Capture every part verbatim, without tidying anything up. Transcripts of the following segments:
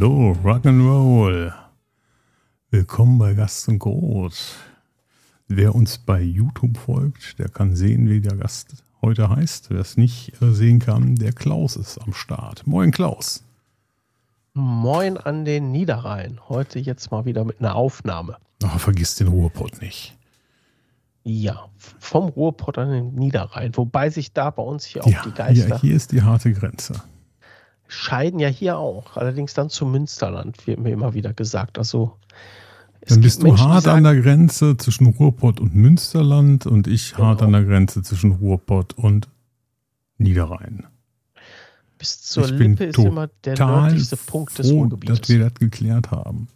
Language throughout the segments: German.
So, Rock'n'Roll. Willkommen bei Gast und Groß. Wer uns bei YouTube folgt, der kann sehen, wie der Gast heute heißt. Wer es nicht sehen kann, der Klaus ist am Start. Moin Klaus. Moin an den Niederrhein. Heute jetzt mal wieder mit einer Aufnahme. Ach, vergiss den Ruhrpott nicht. Ja, vom Ruhrpott an den Niederrhein. Wobei sich da bei uns hier auch Ja, die Geister hier, hier ist die harte Grenze. scheiden, ja hier auch. Allerdings dann zum Münsterland, wird mir immer wieder gesagt. Also es Dann gibt bist du Menschen, die hart sagen, an der Grenze zwischen Ruhrpott und Münsterland und ich hart Genau. an der Grenze zwischen Ruhrpott und Niederrhein. bis zur Ich bin Lippe ist immer der total nördlichste Punkt des froh, Ruhrgebietes. dass wir das geklärt haben.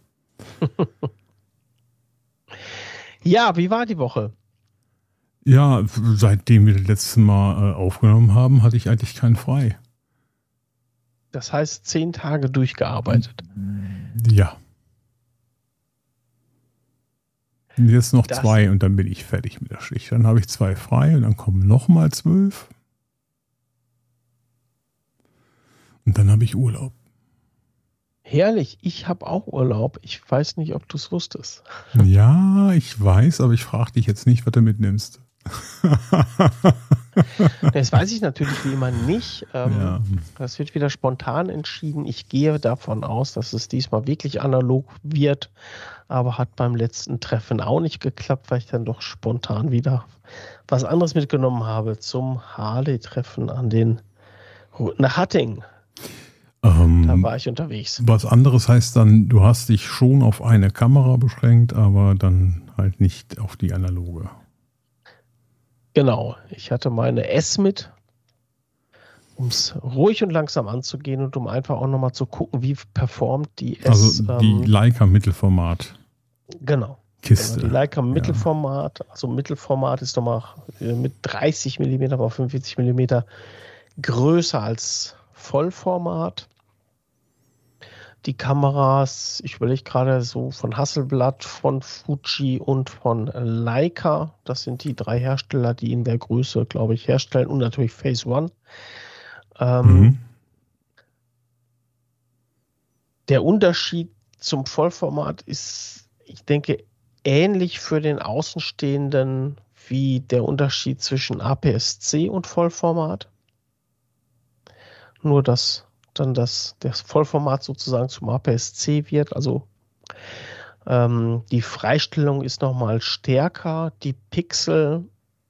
Ja, wie war die Woche? Ja, seitdem wir das letzte Mal äh, aufgenommen haben, hatte ich eigentlich keinen frei. Das heißt, zehn Tage durchgearbeitet. Ja. Und jetzt noch Das- zwei und dann bin ich fertig mit der Schicht. Dann habe ich zwei frei und dann kommen nochmal zwölf. Und dann habe ich Urlaub. Herrlich, ich habe auch Urlaub. Ich weiß nicht, ob du es wusstest. Ja, ich weiß, aber ich frage dich jetzt nicht, was du mitnimmst. Das weiß ich natürlich wie immer nicht. Ähm, Ja. Das wird wieder spontan entschieden. Ich gehe davon aus, dass es diesmal wirklich analog wird, aber hat beim letzten Treffen auch nicht geklappt, weil ich dann doch spontan wieder was anderes mitgenommen habe zum Harley-Treffen an den nach Hattingen. Ähm, Da war ich unterwegs. was anderes heißt dann, du hast dich schon auf eine Kamera beschränkt, aber dann halt nicht auf die analoge. Genau, ich hatte meine S mit, um es ruhig und langsam anzugehen und um einfach auch nochmal zu gucken, wie performt die S. Also die ähm, Leica Mittelformat Genau. Kiste. Genau, die Leica Mittelformat, also Mittelformat ist nochmal äh, mit dreißig Millimeter, aber fünfundvierzig Millimeter größer als Vollformat. Die Kameras, ich überlege gerade so von Hasselblad, von Fuji und von Leica. Das sind die drei Hersteller, die in der Größe, glaube ich, herstellen. Und natürlich Phase One. Ähm, Mhm. Der Unterschied zum Vollformat ist, ich denke, ähnlich für den Außenstehenden wie der Unterschied zwischen A P S C und Vollformat. Nur, dass dann das, das Vollformat sozusagen zum A P S C wird. Also ähm, die Freistellung ist nochmal stärker. Die Pixeldichte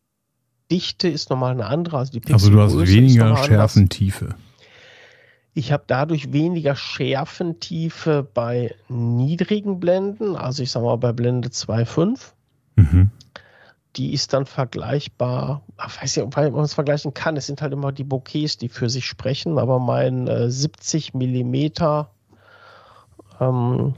ist nochmal eine andere. Also, die Also du hast Pixelgröße ist weniger nochmal anders. Schärfentiefe. Ich habe dadurch weniger Schärfentiefe bei niedrigen Blenden, also ich sage mal bei Blende zwei Komma fünf. Mhm. Die ist dann vergleichbar, ich weiß nicht, ob man es vergleichen kann, es sind halt immer die Bokehs, die für sich sprechen, aber mein äh, siebzig Millimeter ähm,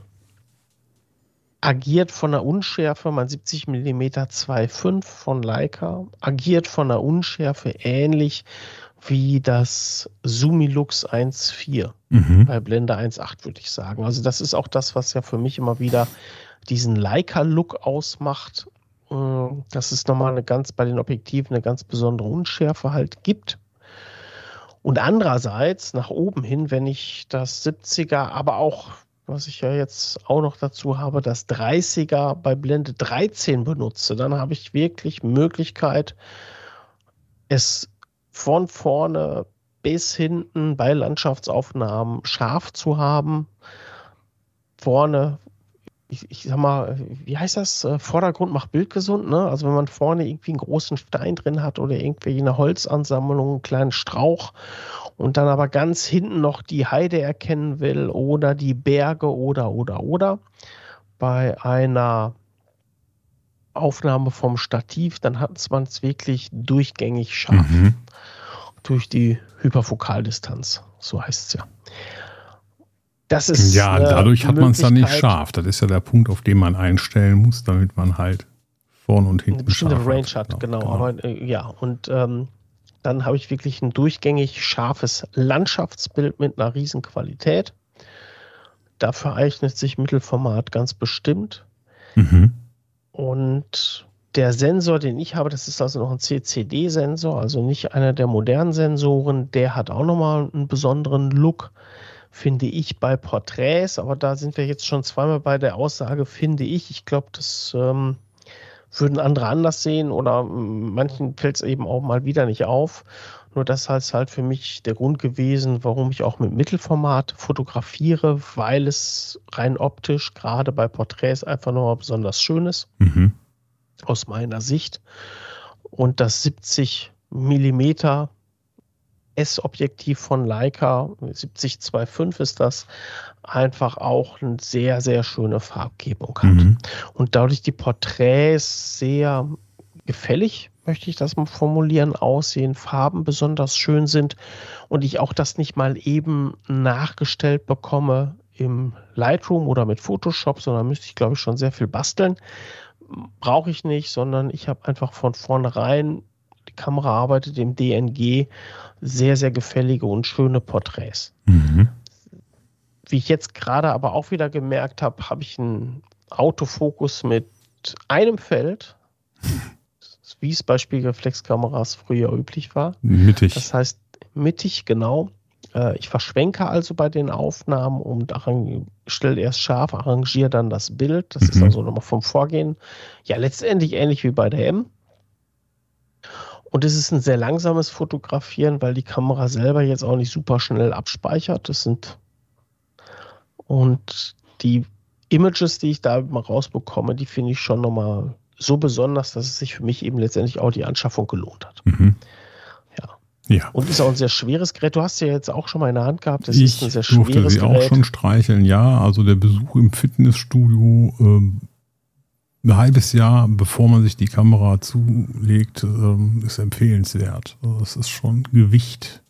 agiert von der Unschärfe, mein siebzig Millimeter zwei Komma fünf von Leica agiert von der Unschärfe ähnlich wie das Sumilux eins Komma vier Mhm. bei Blende eins Komma acht, würde ich sagen. Also das ist auch das, was ja für mich immer wieder diesen Leica-Look ausmacht, äh, dass es nochmal eine ganz, bei den Objektiven eine ganz besondere Unschärfe halt gibt. Und andererseits nach oben hin, wenn ich das siebziger, aber auch, was ich ja jetzt auch noch dazu habe, das dreißiger bei Blende dreizehn benutze, dann habe ich wirklich Möglichkeit, es von vorne bis hinten bei Landschaftsaufnahmen scharf zu haben. Vorne, ich, ich sag mal, wie heißt das? Äh, Vordergrund macht Bild gesund, ne? Also wenn man vorne irgendwie einen großen Stein drin hat oder irgendwie eine Holzansammlung, einen kleinen Strauch und dann aber ganz hinten noch die Heide erkennen will oder die Berge oder, oder, oder. Bei einer Aufnahme vom Stativ, dann hat man es wirklich durchgängig scharf. Mhm. Durch die Hyperfokaldistanz, so heißt es ja. Das ist Ja, eine dadurch hat man es dann nicht Möglichkeit, scharf. Das ist ja der Punkt, auf den man einstellen muss, damit man halt vorne und hinten eine bestimmte scharf Range hat, genau. genau. Aber äh, ja, und ähm, dann habe ich wirklich ein durchgängig scharfes Landschaftsbild mit einer riesen Qualität. Dafür eignet sich Mittelformat ganz bestimmt. Mhm. Und der Sensor, den ich habe, das ist also noch ein C C D-Sensor, also nicht einer der modernen Sensoren. Der hat auch nochmal einen besonderen Look, finde ich, bei Porträts, aber da sind wir jetzt schon zweimal bei der Aussage, finde ich. Ich glaube, das ähm, würden andere anders sehen oder manchen fällt es eben auch mal wieder nicht auf. Nur das ist halt für mich der Grund gewesen, warum ich auch mit Mittelformat fotografiere, weil es rein optisch gerade bei Porträts einfach nochmal besonders schön ist, Mhm. aus meiner Sicht. Und das siebzig Millimeter S-Objektiv von Leica, siebzig zwei Komma fünf ist das, einfach auch eine sehr, sehr schöne Farbgebung hat. Mhm. Und dadurch die Porträts sehr gefällig, möchte ich das mal formulieren, aussehen, Farben besonders schön sind und ich auch das nicht mal eben nachgestellt bekomme im Lightroom oder mit Photoshop, sondern müsste ich, glaube ich, schon sehr viel basteln. Brauche ich nicht, sondern ich habe einfach von vornherein, die Kamera arbeitet im D N G, sehr, sehr gefällige und schöne Porträts. Mhm. Wie ich jetzt gerade aber auch wieder gemerkt habe, habe ich einen Autofokus mit einem Feld, wie es bei Spiegelreflexkameras früher üblich war. Mittig. Das heißt mittig, genau. Ich verschwenke also bei den Aufnahmen und stelle erst scharf, arrangiere dann das Bild. Das Mhm. ist also nochmal vom Vorgehen. Ja, letztendlich ähnlich wie bei der M. Und es ist ein sehr langsames Fotografieren, weil die Kamera selber jetzt auch nicht super schnell abspeichert. Das sind und die Images, die ich da mal rausbekomme, die finde ich schon nochmal so besonders, dass es sich für mich eben letztendlich auch die Anschaffung gelohnt hat. Mhm. Ja. Ja. Und ist auch ein sehr schweres Gerät. Du hast ja jetzt auch schon mal in der Hand gehabt. Das Ich ist ein sehr durfte schweres sie Gerät. auch schon streicheln, ja. Also der Besuch im Fitnessstudio, ähm, ein halbes Jahr, bevor man sich die Kamera zulegt, ähm, ist empfehlenswert. Also das ist schon Gewicht.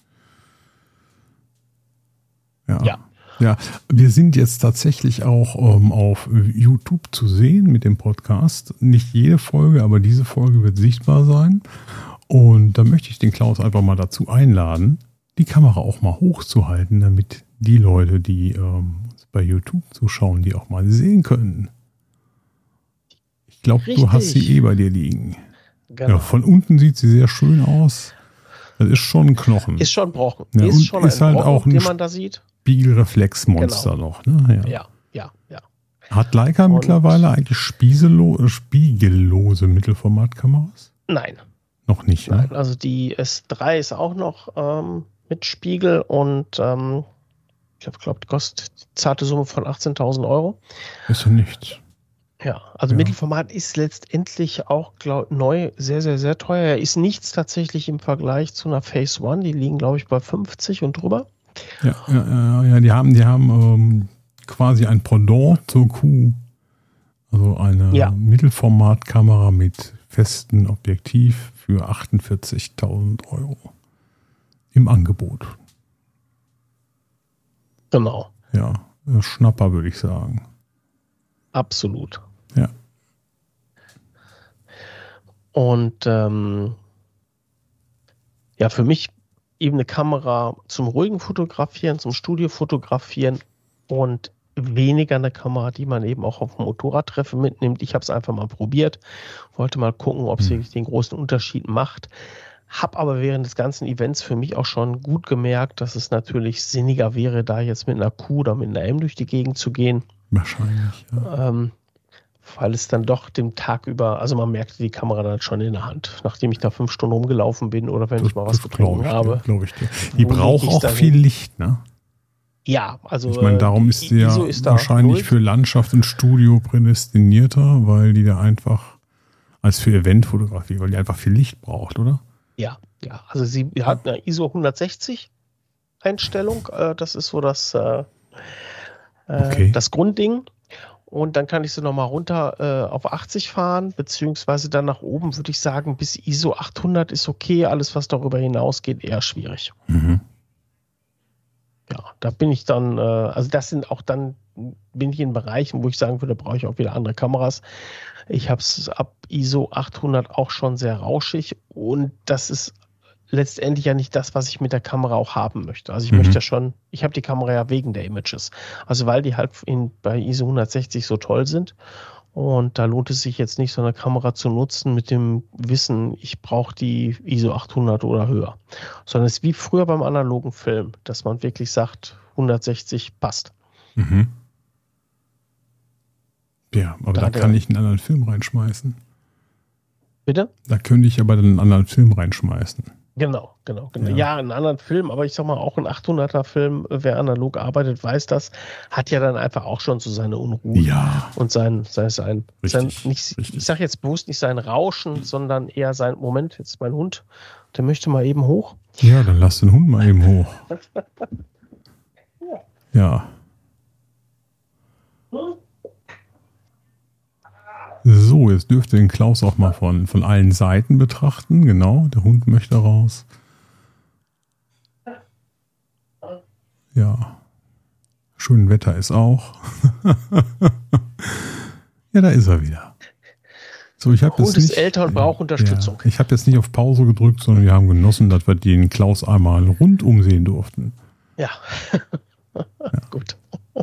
Ja. Ja. Ja, wir sind jetzt tatsächlich auch ähm, auf YouTube zu sehen mit dem Podcast. Nicht jede Folge, aber diese Folge wird sichtbar sein. Und da möchte ich den Klaus einfach mal dazu einladen, die Kamera auch mal hochzuhalten, damit die Leute, die ähm, bei YouTube zuschauen, die auch mal sehen können. Ich glaube, du hast sie eh bei dir liegen. Genau. Ja, von unten sieht sie sehr schön aus. Das ist schon ein Knochen. Ist schon Brocken. Ja, ist und schon ist ein halt Brocken, auch ein den man da sieht. Spiegelreflexmonster Genau. noch. Ne? Ja. Ja, ja, ja. Hat Leica Und- mittlerweile eigentlich spiegelo- spiegellose Mittelformatkameras? Nein, Noch nicht, ne? nein. Also die S drei ist auch noch ähm, mit Spiegel und ähm, ich glaube, glaub, die kostet die zarte Summe von achtzehntausend Euro. Ist ja nichts. Ja, also Ja. Mittelformat ist letztendlich auch glaub, neu sehr, sehr, sehr teuer. Er ist nichts tatsächlich im Vergleich zu einer Phase One. Die liegen, glaube ich, bei fünfzig und drüber. Ja, ja, ja, ja, die haben, die haben ähm, quasi ein Pendant zur Q. Also eine Ja. Mittelformatkamera mit festem Objektiv für achtundvierzigtausend Euro im Angebot. Genau, Ja, äh, Schnapper würde ich sagen. absolut. Ja. Und ähm, ja, für mich eben eine Kamera zum ruhigen Fotografieren, zum Studiofotografieren und weniger eine Kamera, die man eben auch auf dem Motorradtreffen mitnimmt. Ich habe es einfach mal probiert, wollte mal gucken, ob es Hm. wirklich den großen Unterschied macht. Hab aber während des ganzen Events für mich auch schon gut gemerkt, dass es natürlich sinniger wäre, da jetzt mit einer Q oder mit einer M durch die Gegend zu gehen. Wahrscheinlich, ja. Ähm, weil es dann doch dem Tag über, also man merkte die Kamera dann schon in der Hand, nachdem ich da fünf Stunden rumgelaufen bin oder wenn ich mal was getrunken glaube ich, habe. glaube ich dir. Die Wo braucht leg ich's auch dahin? viel Licht, ne? Ja, also Ich meine, darum äh, ist sie ja ISO ist da wahrscheinlich null. für Landschaft und Studio prädestinierter, weil die da einfach als für Eventfotografie, weil die einfach viel Licht braucht, oder? Ja, ja, also sie hat eine I S O hundertsechzig Einstellung, äh, das ist so das, äh, Okay. äh, das Grundding. Und dann kann ich sie nochmal runter äh, auf achtzig fahren, beziehungsweise dann nach oben würde ich sagen, bis I S O achthundert ist okay, alles was darüber hinausgeht, eher schwierig. Mhm. Ja, da bin ich dann, äh, also das sind auch dann, bin ich in Bereichen, wo ich sagen würde, brauche ich auch wieder andere Kameras. Ich habe es ab I S O achthundert auch schon sehr rauschig und das ist letztendlich ja nicht das, was ich mit der Kamera auch haben möchte. Also ich Mhm. möchte ja schon, ich habe die Kamera ja wegen der Images. Also weil die halt in, bei I S O hundertsechzig so toll sind. Und da lohnt es sich jetzt nicht, so eine Kamera zu nutzen mit dem Wissen, ich brauche die I S O achthundert oder höher. Sondern es ist wie früher beim analogen Film, dass man wirklich sagt, hundertsechzig passt. Mhm. Ja, aber da, da kann ich einen anderen Film reinschmeißen. Bitte? Da könnte ich aber dann einen anderen Film reinschmeißen. Genau, genau, genau. Ja. Ja, einen anderen Film, aber ich sag mal, auch ein achthunderter Film, wer analog arbeitet, weiß das, hat ja dann einfach auch schon so seine Unruhe. Ja. Und sein, sein, sein, Richtig, sein nicht, richtig. ich sag jetzt bewusst nicht sein Rauschen, sondern eher sein, Moment, jetzt mein Hund, der möchte mal eben hoch. Ja, dann lass den Hund mal eben hoch. Ja. So, jetzt dürft ihr den Klaus auch mal von, von allen Seiten betrachten. Genau, der Hund möchte raus. Ja. Schön Wetter ist auch. Ja, da ist er wieder. So, ich habe Hund jetzt ist nicht, älter und braucht Unterstützung. Ja, ich habe jetzt nicht auf Pause gedrückt, sondern wir haben genossen, dass wir den Klaus einmal rundum sehen durften. Ja. Ja. Gut.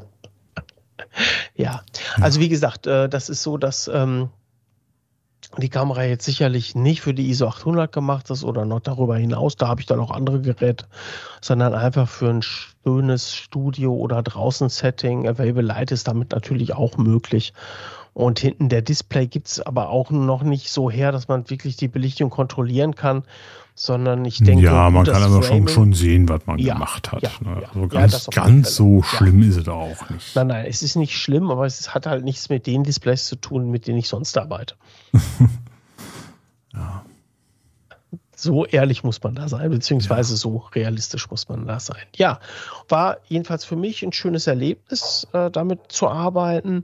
Ja, also wie gesagt, äh, das ist so, dass ähm, die Kamera jetzt sicherlich nicht für die I S O achthundert gemacht ist oder noch darüber hinaus, da habe ich dann auch andere Geräte, sondern einfach für ein schönes Studio- oder Draußen-Setting. Available Light ist damit natürlich auch möglich. Und hinten der Display gibt es aber auch noch nicht so her, dass man wirklich die Belichtung kontrollieren kann, sondern ich denke... Ja, man das kann aber schon, Framing- schon sehen, was man Ja, gemacht hat. ja, ne? ja. Also Ja, ganz, das auf jeden ganz Fall. so Ja. schlimm ist es auch nicht. Nein, nein, es ist nicht schlimm, aber es hat halt nichts mit den Displays zu tun, mit denen ich sonst arbeite. Ja. So ehrlich muss man da sein, beziehungsweise so realistisch muss man da sein. Ja, war jedenfalls für mich ein schönes Erlebnis, äh, damit zu arbeiten.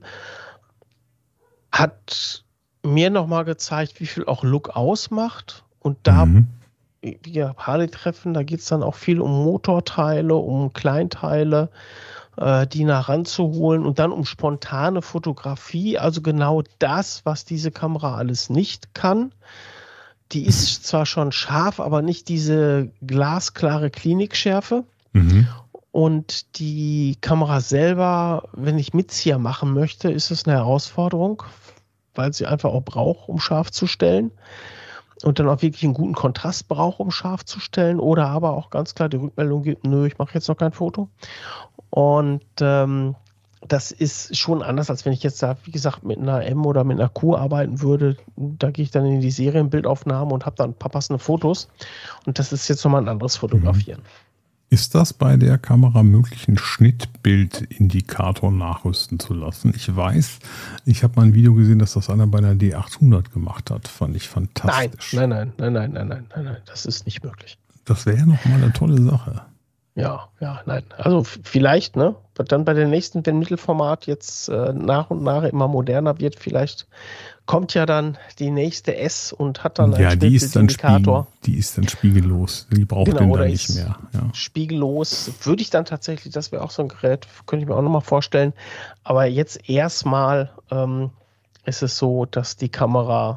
Hat mir nochmal gezeigt, wie viel auch Look ausmacht. Und da, Mhm. wir Harley-Treffen, da geht es dann auch viel um Motorteile, um Kleinteile, äh, die nach ranzuholen und dann um spontane Fotografie. Also genau das, was diese Kamera alles nicht kann. Die ist zwar schon scharf, aber nicht diese glasklare Klinikschärfe. Mhm. Und die Kamera selber, wenn ich Mitzieher machen möchte, ist es eine Herausforderung, weil sie einfach auch braucht, um scharf zu stellen. Und dann auch wirklich einen guten Kontrast braucht, um scharf zu stellen. Oder aber auch ganz klar die Rückmeldung gibt, nö, ich mache jetzt noch kein Foto. Und ähm, das ist schon anders, als wenn ich jetzt da, wie gesagt, mit einer M oder mit einer Q arbeiten würde. Da gehe ich dann in die Serienbildaufnahme und habe dann ein paar passende Fotos. Und das ist jetzt nochmal ein anderes Fotografieren. Ist das bei der Kamera möglich, einen Schnittbildindikator nachrüsten zu lassen? Ich weiß, ich habe mal ein Video gesehen, dass das einer bei einer D achthundert gemacht hat. Fand ich fantastisch. Nein, nein, nein, nein, nein, nein, nein, nein, das ist nicht möglich. Das wäre nochmal eine tolle Sache. Ja, ja, nein. Also f- vielleicht, ne? Dann bei der nächsten, wenn Mittelformat jetzt äh, nach und nach immer moderner wird, vielleicht kommt ja dann die nächste S und hat dann Ja, einen die ist, dann spiegel, Schnittbildindikator. die ist dann spiegellos. Die braucht Genau, den oder dann nicht ist- mehr. Ja. Spiegellos würde ich dann tatsächlich, das wäre auch so ein Gerät, könnte ich mir auch nochmal vorstellen. Aber jetzt erstmal ähm, ist es so, dass die Kamera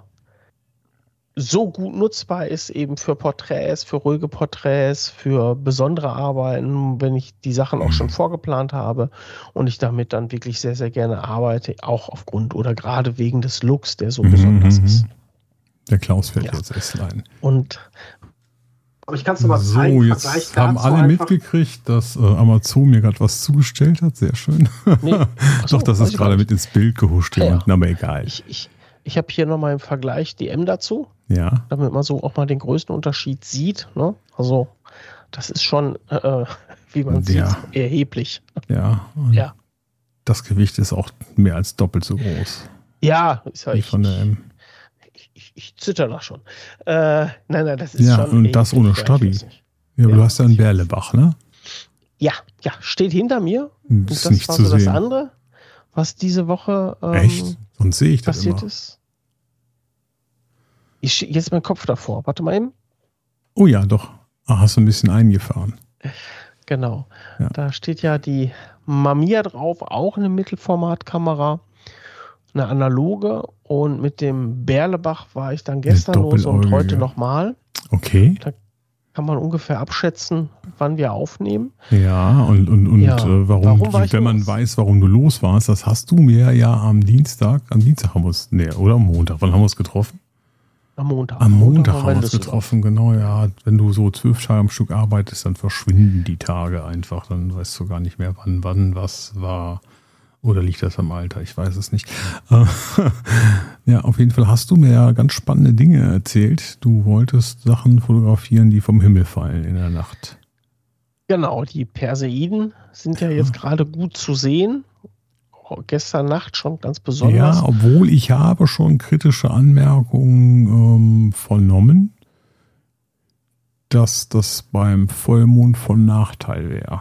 so gut nutzbar ist, eben für Porträts, für ruhige Porträts, für besondere Arbeiten, wenn ich die Sachen auch schon vorgeplant habe und ich damit dann wirklich sehr, sehr gerne arbeite, auch aufgrund oder gerade wegen des Looks, der so Mhm, besonders mhm. ist. Der Klaus fällt Ja. jetzt S-Line. Und Aber ich kann es dir mal So, zeigen. jetzt Vergleich haben dazu alle einfach. mitgekriegt, dass äh, Amazon mir gerade was zugestellt hat. Sehr schön. nee, ach so, Doch, das weiß ist ich gerade gar mit ins Bild gehuscht hier Ja, ja. unten, aber egal. Ich, ich, ich habe hier nochmal im Vergleich die M dazu, Ja, damit man so auch mal den größten Unterschied sieht. Ne? Also das ist schon, äh, wie man Ja. sieht, erheblich. ja. Und Ja, das Gewicht ist auch mehr als doppelt so groß ja, ist ja wie ich, von der M. ich, ich, ich zitter da schon. Äh, nein, nein, das ist Ja, schon und das erheblich, ohne ja, Stabi. ich weiß nicht. Ja, aber Ja. du hast ja einen Berlebach, ne? Ja, ja, steht hinter mir. Das Und ist das nicht war zu so das sehen. andere, was diese Woche ähm, Echt? Sonst sehe ich das passiert immer. ist. Ich schieb jetzt meinen Kopf davor. Warte mal eben. Oh ja, doch. Ah, hast du ein bisschen eingefahren. Genau. Ja. Da steht ja die Mamiya drauf, auch eine Mittelformatkamera, eine analoge. Und mit dem Berlebach war ich dann gestern los und doppeläugige. heute nochmal. Okay. Kann man ungefähr abschätzen, wann wir aufnehmen. Ja, und, und, und Ja, äh, warum, warum war ich wenn man los? weiß, warum du los warst, das hast du mir ja am Dienstag, am Dienstag haben wir es, nee, oder am Montag, wann haben wir es getroffen? Am Montag. Am Montag haben wir uns Düsseldorf getroffen, genau, ja. Wenn du so zwölf Tage am Stück arbeitest, dann verschwinden die Tage einfach. Dann weißt du gar nicht mehr, wann, wann was war. Oder liegt das am Alter? Ich weiß es nicht. Ja, auf jeden Fall hast du mir ja ganz spannende Dinge erzählt. Du wolltest Sachen fotografieren, die vom Himmel fallen in der Nacht. Genau, die Perseiden sind ja jetzt gerade gut zu sehen. Gestern Nacht schon ganz besonders. Ja, obwohl ich habe schon kritische Anmerkungen ähm, vernommen, dass das beim Vollmond von Nachteil wäre.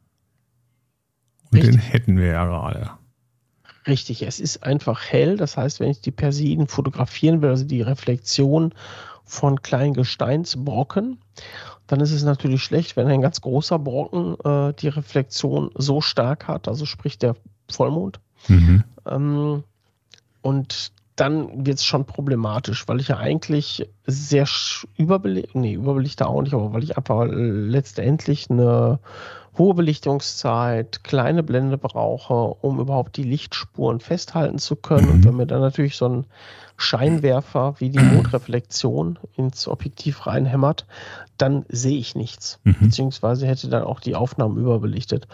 Und Richtig. den hätten wir ja gerade. Richtig, es ist einfach hell. Das heißt, wenn ich die Perseiden fotografieren will, also die Reflexion von kleinen Gesteinsbrocken, dann ist es natürlich schlecht, wenn ein ganz großer Brocken äh, die Reflexion so stark hat, also sprich der Vollmond. Mhm. Ähm, und dann wird es schon problematisch, weil ich ja eigentlich sehr überbelichtet, nee, überbelichtet auch nicht, aber weil ich einfach letztendlich eine hohe Belichtungszeit, kleine Blende brauche, um überhaupt die Lichtspuren festhalten zu können. Mhm. Und wenn mir dann natürlich so ein Scheinwerfer wie die Mondreflexion ins Objektiv reinhämmert, dann sehe ich nichts. Mhm. Beziehungsweise hätte dann auch die Aufnahmen überbelichtet.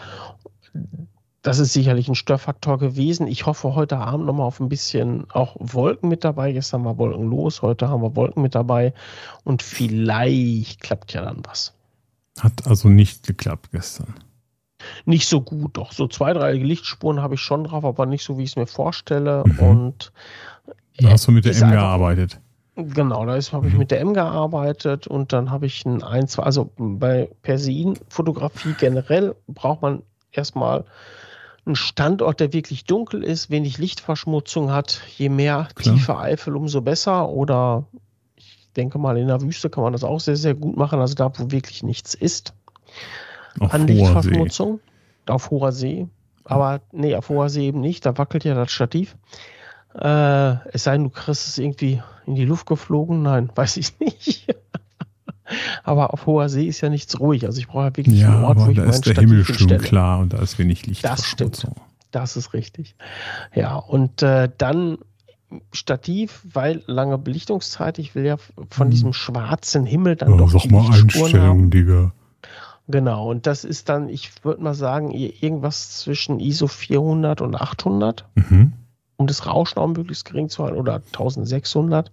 Das ist sicherlich ein Störfaktor gewesen. Ich hoffe heute Abend nochmal auf ein bisschen auch Wolken mit dabei. Gestern war wolkenlos, heute haben wir Wolken mit dabei. Und vielleicht klappt ja dann was. Hat also nicht geklappt gestern. Nicht so gut, doch. So zwei, drei Lichtspuren habe ich schon drauf, aber nicht so, wie ich es mir vorstelle. Mhm. Und Da hast du mit der ist M einfach- gearbeitet. Genau, da habe ich Mhm. mit der M gearbeitet und dann habe ich ein, ein, zwei, also bei Perseiden-Fotografie generell braucht man erstmal einen Standort, der wirklich dunkel ist, wenig Lichtverschmutzung hat. Je mehr Klar. tiefe Eifel, umso besser. Oder ich denke mal, in der Wüste kann man das auch sehr, sehr gut machen. Also da, wo wirklich nichts ist Auf an hoher See. Lichtverschmutzung. Auf hoher See. Aber nee, auf hoher See eben nicht. Da wackelt ja das Stativ. Äh, es sei denn, du kriegst es irgendwie in die Luft geflogen. Nein, weiß ich nicht. Aber auf hoher See ist ja nichts ruhig. Also ich brauche ja wirklich Ja, einen Ort, wo aber ich da mein ist der Stativ Himmel schön hinstelle. klar und da ist wenig Das Lichtverschmutzung. Das ist richtig. Ja, und äh, dann Stativ, weil lange Belichtungszeit. Ich will ja von Hm. diesem schwarzen Himmel dann Ja, doch sag die mal Lichtspuren Einstellung, haben. Digga. Genau, und das ist dann, ich würde mal sagen, irgendwas zwischen I S O vierhundert und achthundert, Mhm. um das Rauschen auch möglichst gering zu halten, oder eintausendsechshundert.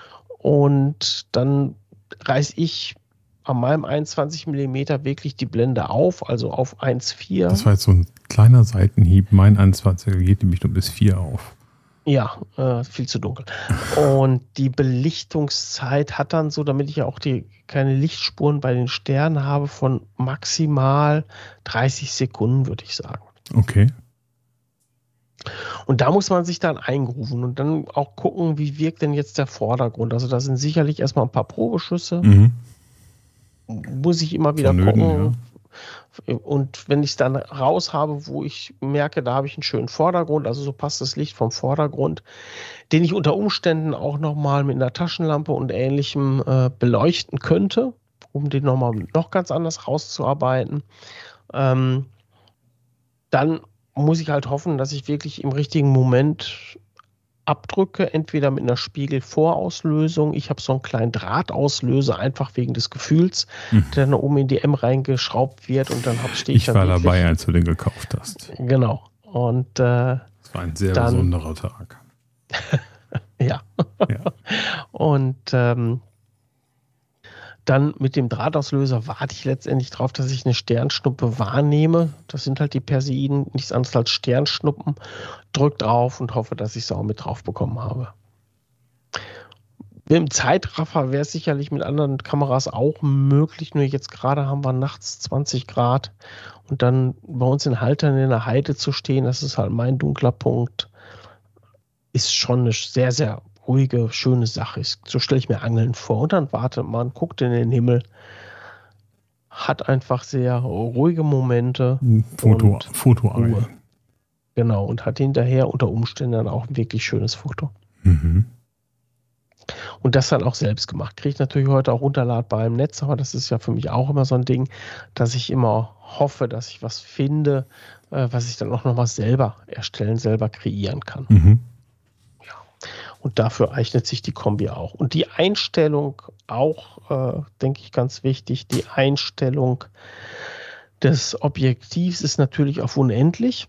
Und dann reiße ich an meinem einundzwanzig Millimeter wirklich die Blende auf, also auf eins Komma vier. Das war jetzt so ein kleiner Seitenhieb. Mein einundzwanziger geht nämlich nur bis vier auf. Ja, äh, viel zu dunkel. Und die Belichtungszeit hat dann so, damit ich ja auch die keine Lichtspuren bei den Sternen habe, von maximal dreißig Sekunden, würde ich sagen. Okay. Und da muss man sich dann eingrooven und dann auch gucken, wie wirkt denn jetzt der Vordergrund. Also da sind sicherlich erstmal ein paar Probeschüsse. Mhm. Muss ich immer wieder Vonnöten, gucken. Und wenn ich es dann raus habe, wo ich merke, da habe ich einen schönen Vordergrund, also so passt das Licht vom Vordergrund, den ich unter Umständen auch nochmal mit einer Taschenlampe und Ähnlichem äh, beleuchten könnte, um den nochmal noch ganz anders rauszuarbeiten. Ähm, dann muss ich halt hoffen, dass ich wirklich im richtigen Moment abdrücke, entweder mit einer Spiegelvorauslösung. Ich habe so einen kleinen Drahtauslöser, einfach wegen des Gefühls, Mhm. der dann oben in die M reingeschraubt wird und dann hab, stehe ich Ich dann war wirklich, dabei, als du den gekauft hast. Genau. Und äh, Das war ein sehr Dann- besonderer Tag. ja. Ja. Und ähm, dann mit dem Drahtauslöser warte ich letztendlich darauf, dass ich eine Sternschnuppe wahrnehme. Das sind halt die Perseiden, nichts anderes als Sternschnuppen. Drück drauf und hoffe, dass ich es auch mit drauf bekommen habe. Im Zeitraffer wäre es sicherlich mit anderen Kameras auch möglich, nur jetzt gerade haben wir nachts zwanzig Grad und dann bei uns in Haltern in der Heide zu stehen, das ist halt mein dunkler Punkt, ist schon eine sehr, sehr ruhige, schöne Sache. So stelle ich mir Angeln vor und dann wartet man, guckt in den Himmel, hat einfach sehr ruhige Momente. Foto, Und Fotoangeln. Ruhe. Genau, und hat hinterher unter Umständen dann auch ein wirklich schönes Foto. Mhm. Und das dann auch selbst gemacht. Kriege ich natürlich heute auch runterladbar im Netz, aber das ist ja für mich auch immer so ein Ding, dass ich immer hoffe, dass ich was finde, äh, was ich dann auch nochmal selber erstellen, selber kreieren kann. Mhm. Und dafür eignet sich die Kombi auch. Und die Einstellung auch, äh, denke ich, ganz wichtig, die Einstellung des Objektivs ist natürlich auf unendlich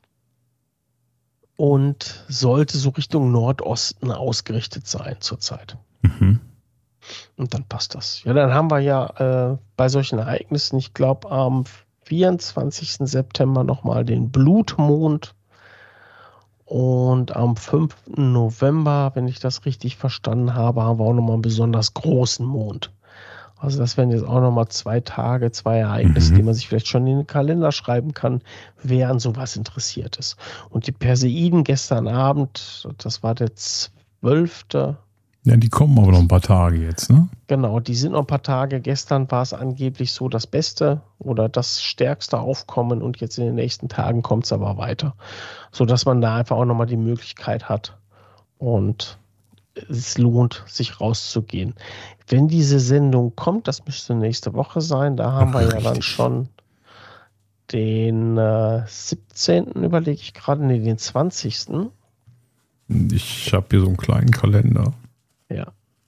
und sollte so Richtung Nordosten ausgerichtet sein zurzeit. Mhm. Und dann passt das. Ja, dann haben wir ja äh, bei solchen Ereignissen, ich glaube am vierundzwanzigsten September nochmal den Blutmond und am fünften November, wenn ich das richtig verstanden habe, haben wir auch nochmal einen besonders großen Mond. Also das wären jetzt auch nochmal zwei Tage, zwei Ereignisse, Mhm. die man sich vielleicht schon in den Kalender schreiben kann, wer an sowas interessiert ist. Und die Perseiden gestern Abend, das war der zwölfte Ja, die kommen aber noch ein paar Tage jetzt, ne? Genau, die sind noch ein paar Tage. Gestern war es angeblich so das Beste oder das stärkste Aufkommen und jetzt in den nächsten Tagen kommt es aber weiter, sodass man da einfach auch nochmal die Möglichkeit hat und es lohnt, sich rauszugehen. Wenn diese Sendung kommt, das müsste nächste Woche sein, da haben Ach, wir ja dann richtig. schon den äh, siebzehnten überlege ich gerade, nee, den zwanzigsten Ich habe hier so einen kleinen Kalender. Ja.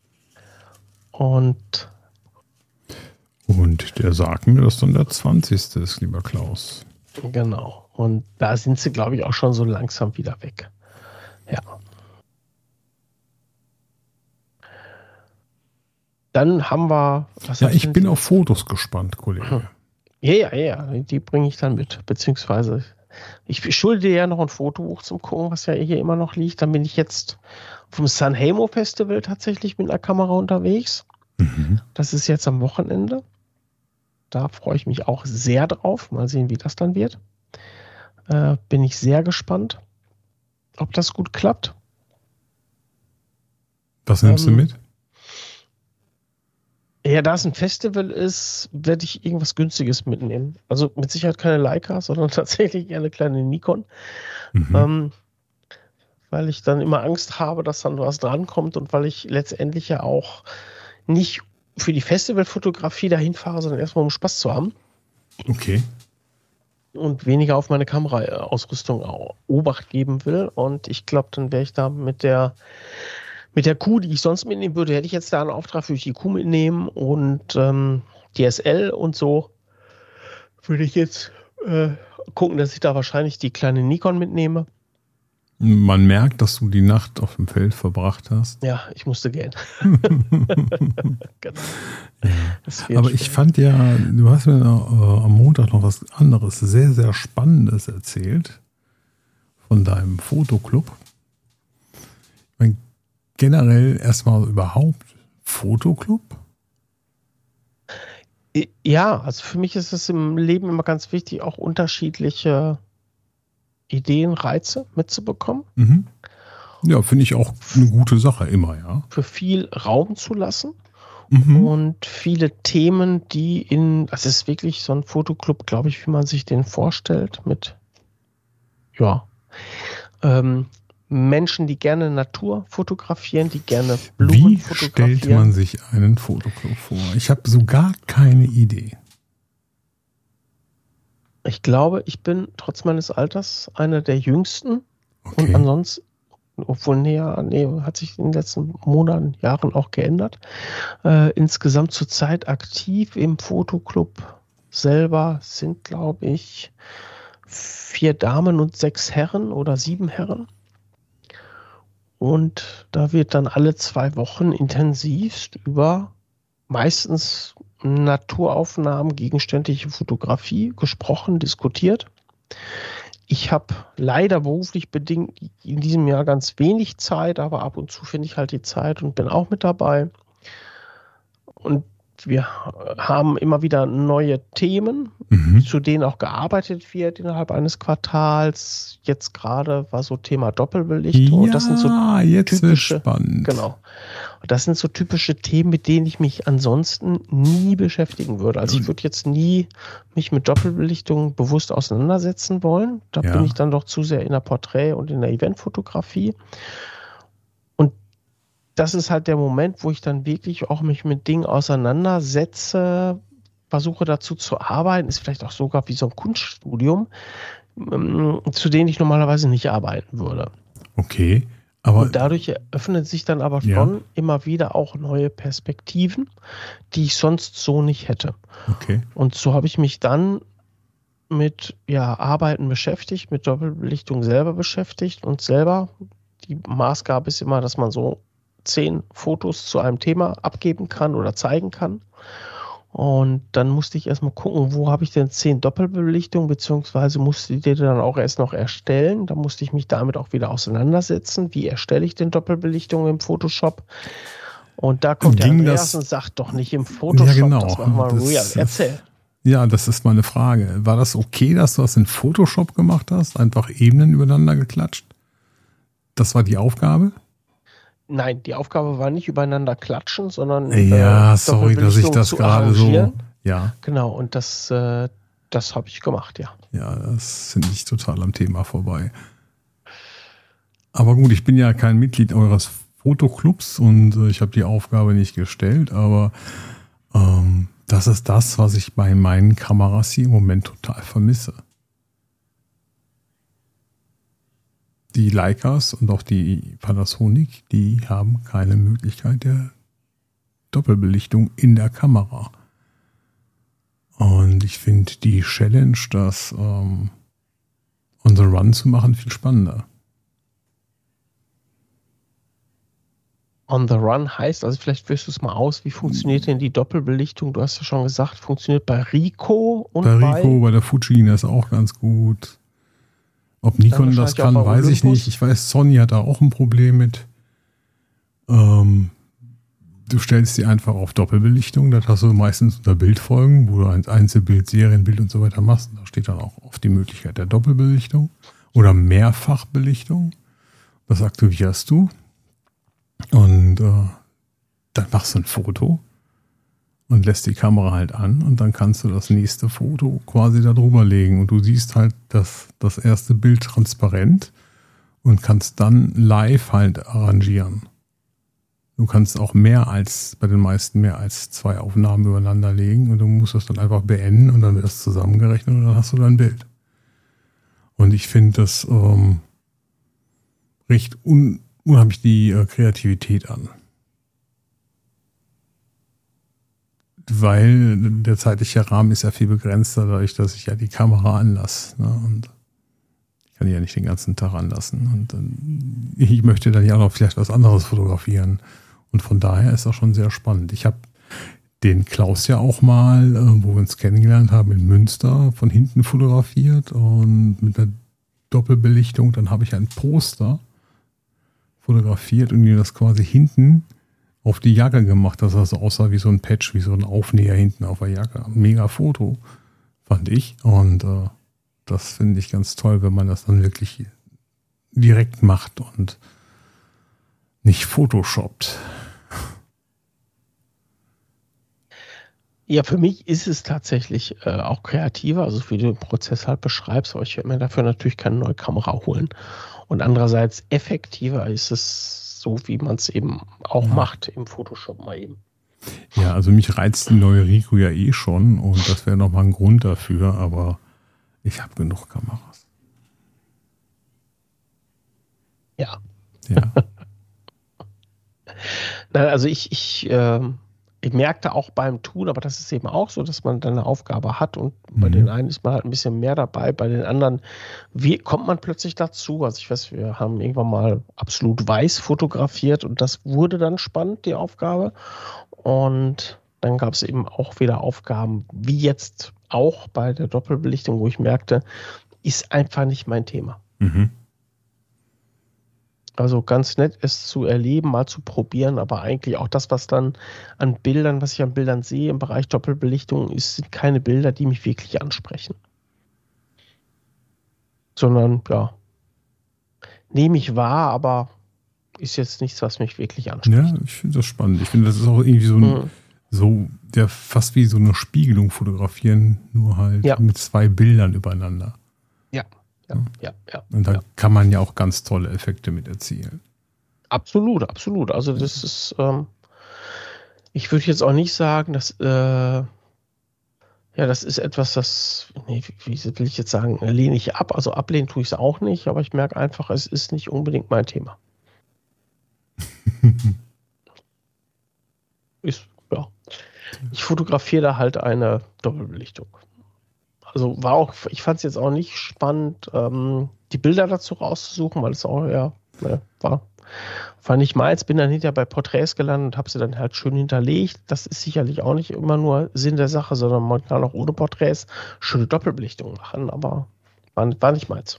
Und Und der sagt mir, dass dann der zwanzigste ist, lieber Klaus. genau. Und da sind sie, glaube ich, auch schon so langsam wieder weg. Ja. Dann haben wir. Was Ja, hat ich denn bin die- auf Fotos gespannt, Kollege. Ja, ja, ja. Die bringe ich dann mit. Beziehungsweise, ich schulde dir ja noch ein Fotobuch zum Gucken, was ja hier immer noch liegt. Dann bin ich jetzt vom Sanremo Festival tatsächlich mit einer Kamera unterwegs. Mhm. Das ist jetzt am Wochenende. Da freue ich mich auch sehr drauf. Mal sehen, wie das dann wird. Äh, bin ich sehr gespannt, ob das gut klappt. Was nimmst Ähm, du mit? Ja, da es ein Festival ist, werde ich irgendwas Günstiges mitnehmen. Also mit Sicherheit keine Leica, sondern tatsächlich eher eine kleine Nikon. Mhm. Ähm, weil ich dann immer Angst habe, dass dann was drankommt und weil ich letztendlich ja auch nicht für die Festivalfotografie dahin fahre, sondern erstmal um Spaß zu haben Okay. und weniger auf meine Kameraausrüstung au- Obacht geben will. Und ich glaube, dann wäre ich da mit der mit der Kuh, die ich sonst mitnehmen würde, hätte ich jetzt da einen Auftrag, würde ich die Kuh mitnehmen und ähm, D S L und so würde ich jetzt äh, gucken, dass ich da wahrscheinlich die kleine Nikon mitnehme. Man merkt, dass du die Nacht auf dem Feld verbracht hast. Ja, ich musste gehen. Genau. Das wird Aber ich schwer. fand ja, du hast mir äh, am Montag noch was anderes, sehr, sehr Spannendes erzählt von deinem Fotoclub. Ich meine, generell erstmal überhaupt Fotoclub? Ja, also für mich ist es im Leben immer ganz wichtig, auch unterschiedliche Ideen, Reize mitzubekommen, Mhm. Ja, finde ich auch eine gute Sache immer, ja. für viel Raum zu lassen. Mhm. Und viele Themen, die in, das ist wirklich so ein Fotoclub, glaube ich, wie man sich den vorstellt, mit, ja, ähm, Menschen, die gerne Natur fotografieren, die gerne Blumen Wie stellt man fotografieren. sich einen Fotoclub vor? Ich habe so gar keine Idee. Ich glaube, ich bin trotz meines Alters einer der Jüngsten und Okay. ansonsten, obwohl, nee, ja, nee, hat sich in den letzten Monaten, Jahren auch geändert. Äh, insgesamt zurzeit aktiv im Fotoclub selber sind, glaube ich, vier Damen und sechs Herren oder sieben Herren. Und da wird dann alle zwei Wochen intensivst über meistens Naturaufnahmen, gegenständliche Fotografie gesprochen, diskutiert. Ich habe leider beruflich bedingt in diesem Jahr ganz wenig Zeit, aber ab und zu finde ich halt die Zeit und bin auch mit dabei. Und wir haben immer wieder neue Themen, Mhm. zu denen auch gearbeitet wird innerhalb eines Quartals. Jetzt gerade war so Thema Doppelbelichtung. Und das sind so Ja, jetzt wird typische- spannend. Genau. Und das sind so typische Themen, mit denen ich mich ansonsten nie beschäftigen würde. Also ich würde jetzt nie mich mit Doppelbelichtung bewusst auseinandersetzen wollen. Da Ja. bin ich dann doch zu sehr in der Porträt- und in der Eventfotografie. Und das ist halt der Moment, wo ich dann wirklich auch mich mit Dingen auseinandersetze, versuche dazu zu arbeiten, ist vielleicht auch sogar wie so ein Kunststudium, ähm, zu denen ich normalerweise nicht arbeiten würde. Okay, Aber, und dadurch eröffnen sich dann aber schon ja. immer wieder auch neue Perspektiven, die ich sonst so nicht hätte. Okay. Und so habe ich mich dann mit ja, Arbeiten beschäftigt, mit Doppelbelichtung selber beschäftigt und selber, die Maßgabe ist immer, dass man so zehn Fotos zu einem Thema abgeben kann oder zeigen kann. Und dann musste ich erstmal gucken, wo habe ich denn zehn Doppelbelichtungen, beziehungsweise musste ich die dann auch erst noch erstellen. Da musste ich mich damit auch wieder auseinandersetzen. Wie erstelle ich denn Doppelbelichtungen im Photoshop? Und da kommt der Ging Andreas das- und sagt doch nicht im Photoshop, Ja, genau. das machen wir Das- real. Erzähl. Ja, das ist meine Frage. War das okay, dass du das in Photoshop gemacht hast? Einfach Ebenen übereinander geklatscht? Das war die Aufgabe? Nein, die Aufgabe war nicht übereinander klatschen, sondern Ja, äh, sorry, dass ich Doppelbelichtung das zu gerade so... arrangieren. Ja, Genau, und das, äh, das habe ich gemacht, ja. ja, das finde ich total am Thema vorbei. Aber gut, ich bin ja kein Mitglied eures Fotoclubs und äh, ich habe die Aufgabe nicht gestellt, aber ähm, das ist das, was ich bei meinen Kameras hier im Moment total vermisse. Die Leicas und auch die Panasonic, die haben keine Möglichkeit der Doppelbelichtung in der Kamera. Und ich finde die Challenge, das ähm, on the run zu machen, viel spannender. On the run heißt, also vielleicht führst du es mal aus, wie funktioniert denn die Doppelbelichtung? Du hast ja schon gesagt, funktioniert bei Ricoh und Bei bei, Ricoh, bei der Fuji ist auch ganz gut. Ob Nikon das wahrscheinlich kann, auch bei weiß ich Olympus. nicht. Ich weiß, Sony hat da auch ein Problem mit. Ähm, du stellst die einfach auf Doppelbelichtung. Das hast du meistens unter Bildfolgen, wo du ein Einzelbild, Serienbild und so weiter machst. Da steht dann auch oft die Möglichkeit der Doppelbelichtung oder Mehrfachbelichtung. Das aktivierst du. Und äh, dann machst du ein Foto und lässt die Kamera halt an und dann kannst du das nächste Foto quasi da drüber legen und du siehst halt das, das erste Bild transparent und kannst dann live halt arrangieren. Du kannst auch mehr als, bei den meisten mehr als zwei Aufnahmen übereinander legen und du musst das dann einfach beenden und dann wird das zusammengerechnet und dann hast du dein Bild. Und ich finde das ähm, recht un unheimlich die äh, Kreativität an. Weil der zeitliche Rahmen ist ja viel begrenzter, dadurch, dass ich ja die Kamera anlasse. Ne? Und ich kann die ja nicht den ganzen Tag anlassen. Und dann, ich möchte dann ja auch noch vielleicht was anderes fotografieren. Und von daher ist das schon sehr spannend. Ich habe den Klaus ja auch mal, äh, wo wir uns kennengelernt haben, in Münster von hinten fotografiert und mit einer Doppelbelichtung. Dann habe ich ein Poster fotografiert und mir das quasi hinten auf die Jacke gemacht, dass das so aussah wie so ein Patch, wie so ein Aufnäher hinten auf der Jacke. Mega Foto, fand ich. Und äh, das finde ich ganz toll, wenn man das dann wirklich direkt macht und nicht photoshoppt. Ja, für mich ist es tatsächlich äh, auch kreativer, also wie du den Prozess halt beschreibst, aber ich werde mir dafür natürlich keine neue Kamera holen. Und andererseits effektiver ist es so, wie man es eben auch Ja. macht im Photoshop mal eben. Ja, also mich reizt die neue Ricoh ja eh schon und das wäre nochmal ein Grund dafür, aber ich habe genug Kameras. Ja. Ja. Nein, also ich, ich, ähm, ich merkte auch beim Tun, aber das ist eben auch so, dass man dann eine Aufgabe hat und bei Mhm. den einen ist man halt ein bisschen mehr dabei, bei den anderen, wie kommt man plötzlich dazu? Also ich weiß, wir haben irgendwann mal absolut weiß fotografiert und das wurde dann spannend, die Aufgabe. Und dann gab es eben auch wieder Aufgaben, wie jetzt auch bei der Doppelbelichtung, wo ich merkte, ist einfach nicht mein Thema. Mhm. Also ganz nett, es zu erleben, mal zu probieren, aber eigentlich auch das, was dann an Bildern, was ich an Bildern sehe im Bereich Doppelbelichtung, ist, sind keine Bilder, die mich wirklich ansprechen. Sondern, ja, nehme ich wahr, aber ist jetzt nichts, was mich wirklich anspricht. Ja, ich finde das spannend. Ich finde, das ist auch irgendwie so ein, Mhm. so, der fast wie so eine Spiegelung fotografieren, nur halt Ja. mit zwei Bildern übereinander. Ja, ja, ja, ja. Und da ja. kann man ja auch ganz tolle Effekte mit erzielen. Absolut, absolut. Also das ist, ähm, ich würde jetzt auch nicht sagen, dass, äh, ja, das ist etwas, das, nee, wie wie will ich jetzt sagen, lehne ich ab. Also ablehnen tue ich es auch nicht, aber ich merke einfach, es ist nicht unbedingt mein Thema. Ich fotografiere da halt eine Doppelbelichtung. Also war auch, ich fand es jetzt auch nicht spannend, ähm, die Bilder dazu rauszusuchen, weil es auch ja ne, war, war nicht meins. Bin dann hinterher bei Porträts gelandet und habe sie dann halt schön hinterlegt. Das ist sicherlich auch nicht immer nur Sinn der Sache, sondern man kann auch ohne Porträts schöne Doppelbelichtungen machen, aber war, war nicht meins.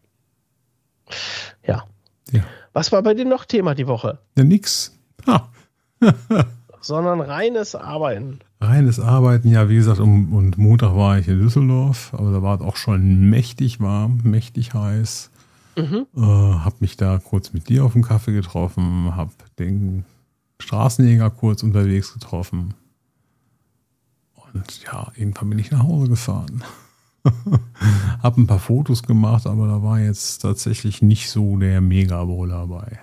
Ja. Ja. Was war bei dir noch Thema die Woche? Ja, nix. Ha. Sondern reines Arbeiten. Reines Arbeiten, ja, wie gesagt, um, und Montag war ich in Düsseldorf, aber da war es auch schon mächtig warm, mächtig heiß. Mhm. Äh, hab mich da kurz mit dir auf dem Kaffee getroffen, hab den Straßenjäger kurz unterwegs getroffen. Und ja, irgendwann bin ich nach Hause gefahren. Hab ein paar Fotos gemacht, aber da war jetzt tatsächlich nicht so der Mega-Bowl dabei.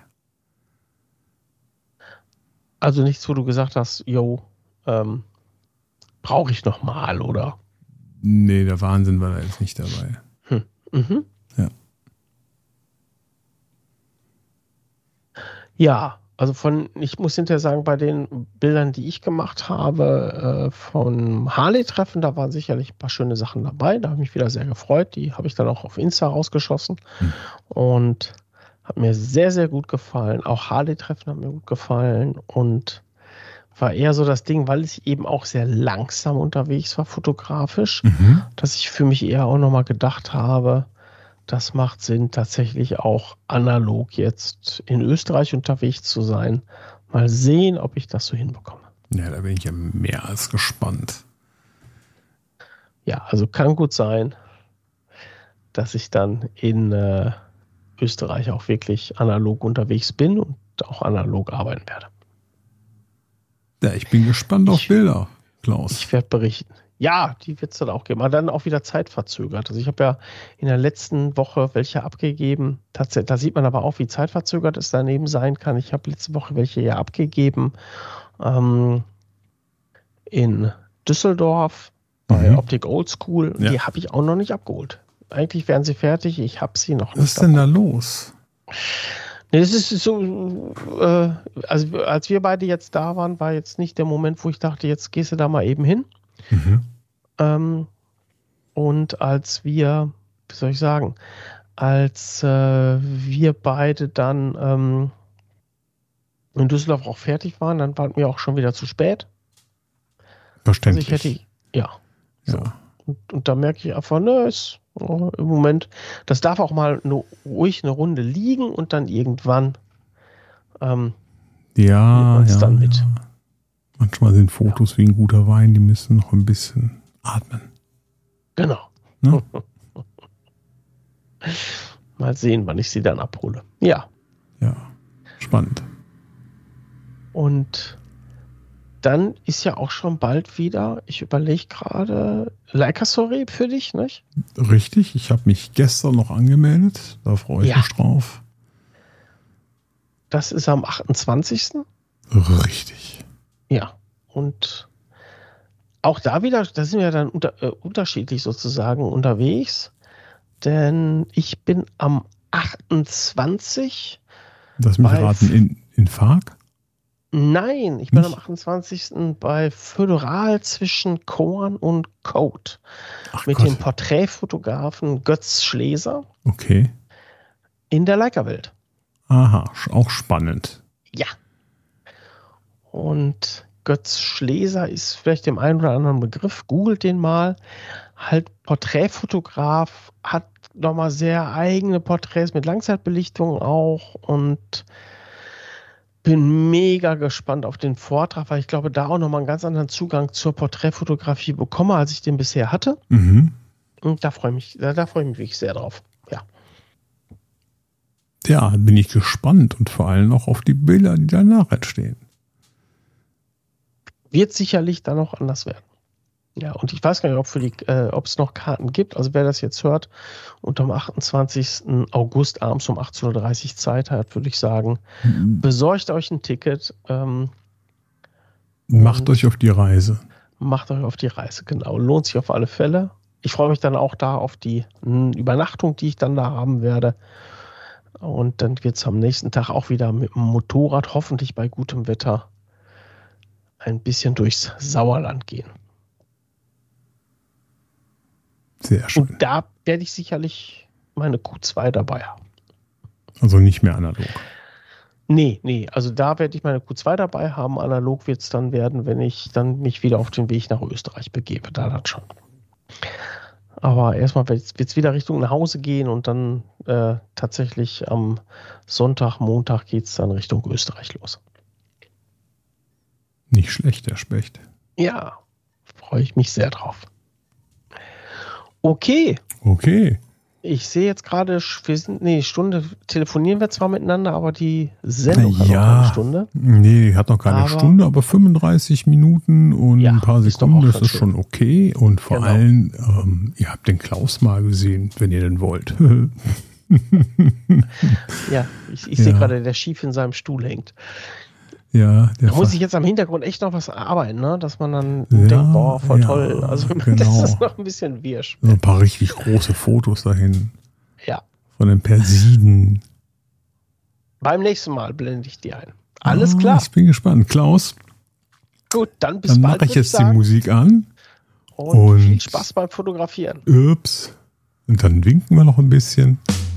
Also nichts, wo du gesagt hast, yo, ähm, brauche ich noch mal, oder? Nee, der Wahnsinn war da jetzt nicht dabei. Hm. Mhm. Ja. Ja, also von, ich muss hinterher sagen, bei den Bildern, die ich gemacht habe, äh, von Harley-Treffen, da waren sicherlich ein paar schöne Sachen dabei. Da habe ich mich wieder sehr gefreut. Die habe ich dann auch auf Insta rausgeschossen. Hm. Und hat mir sehr, sehr gut gefallen. Auch Harley-Treffen hat mir gut gefallen. Und war eher so das Ding, weil ich eben auch sehr langsam unterwegs war, fotografisch, Mhm. dass ich für mich eher auch nochmal gedacht habe, das macht Sinn, tatsächlich auch analog jetzt in Österreich unterwegs zu sein. Mal sehen, ob ich das so hinbekomme. Ja, da bin ich ja mehr als gespannt. Ja, also kann gut sein, dass ich dann in äh, Österreich auch wirklich analog unterwegs bin und auch analog arbeiten werde. Ja, ich bin gespannt auf Ich- Bilder, Klaus. Ich werde berichten. Ja, die wird es dann auch geben, aber dann auch wieder zeitverzögert. Also ich habe ja in der letzten Woche welche abgegeben. Tats- Da sieht man aber auch, wie zeitverzögert es daneben sein kann. Ich habe letzte Woche welche ja abgegeben ähm, in Düsseldorf bei Mhm. Optik Oldschool. Ja. Die habe ich auch noch nicht abgeholt. Eigentlich wären sie fertig. Ich habe sie noch Was ist nicht denn da los? Nee, das ist so, äh, also als wir beide jetzt da waren, war jetzt nicht der Moment, wo ich dachte, jetzt gehst du da mal eben hin. Mhm. Ähm, und als wir, wie soll ich sagen, als äh, wir beide dann ähm, in Düsseldorf auch fertig waren, dann waren wir auch schon wieder zu spät. Also Verständlich. ich hätte, ja. So. Ja. Und, und da merke ich einfach, ne, ist oh, im Moment, das darf auch mal eine, ruhig eine Runde liegen und dann irgendwann ähm, Ja, nimmt man's ja, dann mit. ja. Manchmal sind Fotos wie ein guter Wein, die müssen noch ein bisschen atmen. Genau. Ne? Mal sehen, wann ich sie dann abhole. Ja. Ja, spannend. Und dann ist ja auch schon bald wieder, ich überlege gerade, Leica Story für dich, nicht? Richtig, ich habe mich gestern noch angemeldet. Da freue ich Ja. mich drauf. Das ist am achtundzwanzigsten Richtig. Ja. Und auch da wieder, da sind wir dann unter, äh, unterschiedlich sozusagen unterwegs. Denn ich bin am achtundzwanzigsten Lass mich Bei raten, in, in Fark? Nein, ich bin Nicht? am achtundzwanzigsten bei Föderal zwischen Korn und Code Ach mit Gott. dem Porträtfotografen Götz Schleser Okay. in der Leica-Welt. Aha, sch- auch spannend. Ja. Und Götz Schleser ist vielleicht dem einen oder anderen Begriff. Googelt den mal. Halt Porträtfotograf, hat nochmal sehr eigene Porträts mit Langzeitbelichtung auch und bin mega gespannt auf den Vortrag, weil ich glaube, da auch nochmal einen ganz anderen Zugang zur Porträtfotografie bekomme, als ich den bisher hatte. Mhm. Und da freue ich mich, da, da freue ich mich wirklich sehr drauf. Ja. Ja, bin ich gespannt und vor allem auch auf die Bilder, die danach entstehen. Wird sicherlich dann noch anders werden. Ja, und ich weiß gar nicht, ob für die, äh, ob es noch Karten gibt. Also wer das jetzt hört und am achtundzwanzigsten August abends um achtzehn Uhr dreißig Zeit hat, würde ich sagen, besorgt euch ein Ticket, ähm, Macht Und- euch auf die Reise. macht euch auf die Reise. Genau, lohnt sich auf alle Fälle. Ich freue mich dann auch da auf die mh, Übernachtung, die ich dann da haben werde. Und dann wird es am nächsten Tag auch wieder mit dem Motorrad, hoffentlich bei gutem Wetter, ein bisschen durchs Sauerland gehen. Sehr schön. Und da werde ich sicherlich meine Q zwei dabei haben. Also nicht mehr analog. Nee, nee, also da werde ich meine Q zwei dabei haben. Analog wird es dann werden, wenn ich dann mich wieder auf den Weg nach Österreich begebe. Da dann schon. Aber erstmal wird es wieder Richtung nach Hause gehen und dann äh, tatsächlich am Sonntag, Montag geht es dann Richtung Österreich los. Nicht schlecht, der Specht. Ja, freue ich mich sehr drauf. Okay. Okay. Ich sehe jetzt gerade, wir sind, nee, Stunde telefonieren wir zwar miteinander, aber die Sendung hat Ja, noch keine Stunde. Nee, hat noch keine Aber- Stunde, aber fünfunddreißig Minuten und Ja, ein paar ist doch Sekunden, auch das schon ist schön. schon okay. Und vor Genau. allem, ähm, ihr habt den Klaus mal gesehen, wenn ihr denn wollt. Ja, ich, ich sehe Ja. gerade, der schief in seinem Stuhl hängt. Ja, der Da muss Fa- ich jetzt am Hintergrund echt noch was arbeiten, ne? Dass man dann Ja, denkt, boah, voll ja, toll. Also genau. das ist noch ein bisschen wirsch. so ein paar richtig große Fotos dahin Ja, von den Persiden. beim nächsten Mal blende ich die ein. Alles Ah, klar. Ich bin gespannt. Klaus, Gut, dann bis dann bald. mache ich würd jetzt die sagen. Musik an. Und, und- viel Spaß beim Fotografieren. Ups. Und dann winken wir noch ein bisschen.